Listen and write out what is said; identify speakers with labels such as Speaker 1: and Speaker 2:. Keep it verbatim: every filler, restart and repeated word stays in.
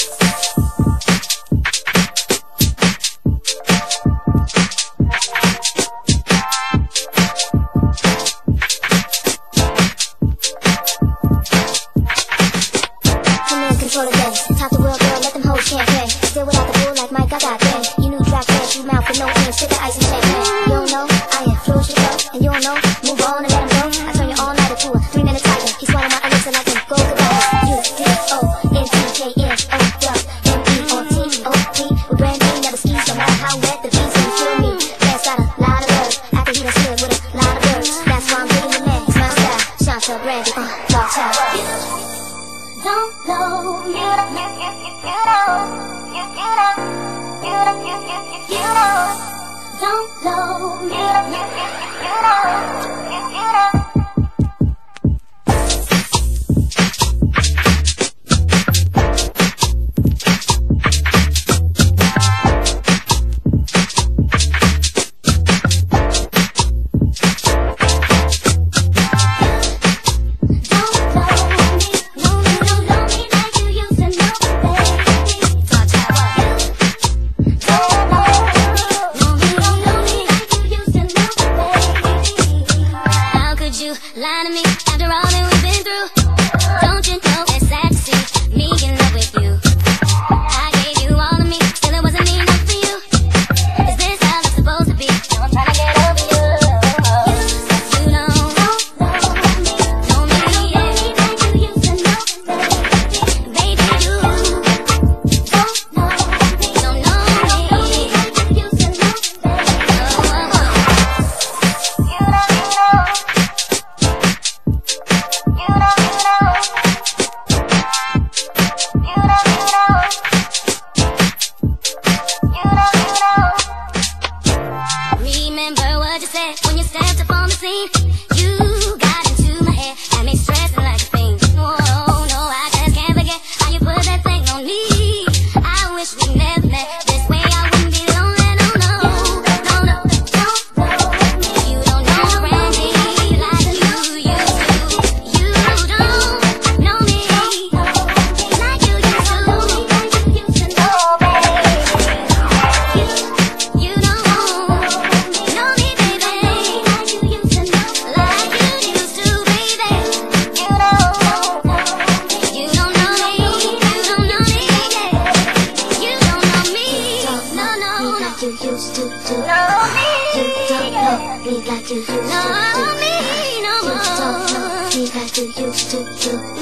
Speaker 1: Control the game, top the world, girl, let them hoes champagne. Still without the bull like Mike, I got game. You knew drop cash, you mouth with no end, stick the ice and champagne. You don't know, I am fluid shit up, and you don't know, move on and let him go. I turn you all night into a three minute tiger. He swallow my elixir like a gold cabana. U D O N T K N O W M E O T O P. With brand new, never skis, no matter how wet the beats, when you feel me. Man's got a lot of nerve, after he done slid with a lot of birds. That's why I'm getting the man, it's my style. Shanta Brandy, uh, dog child.
Speaker 2: Don't know, you don't, you, you, you, you don't, you, you don't, you don't, you, you, you, you don't, don't know, you don't, you, you, you, you don't, you, you don't.
Speaker 3: Lie to me after all that we've been through. Don't you know it's sad to see me in love with you? I gave you all of me, still it wasn't enough for you. Is this how it's supposed to be? Now I'm trying to get over you. You don't know me, yeah, like you used to know, baby. You don't know me, don't know me like you used to know, oh, oh. You don't know. Remember what you said when you stepped up on the scene. You got into my head, had me stressing like a fiend. Oh no, I just can't forget how you put that thing on me. I wish we never met. This way I wouldn't be lonely. No, no, no, no, don't know me. You don't know Brandy like you used to. You don't know me like you used to. Like you used to know, baby. You, you don't know me, baby, like you used to know, like you used to, baby. You don't know, you don't know me, you don't know me, yeah. You don't know me, no, no,
Speaker 1: like you used to do.
Speaker 3: know me.
Speaker 1: You don't know me like you used to do.
Speaker 3: Know me no
Speaker 1: You don't
Speaker 3: more.
Speaker 1: know me like you used to do.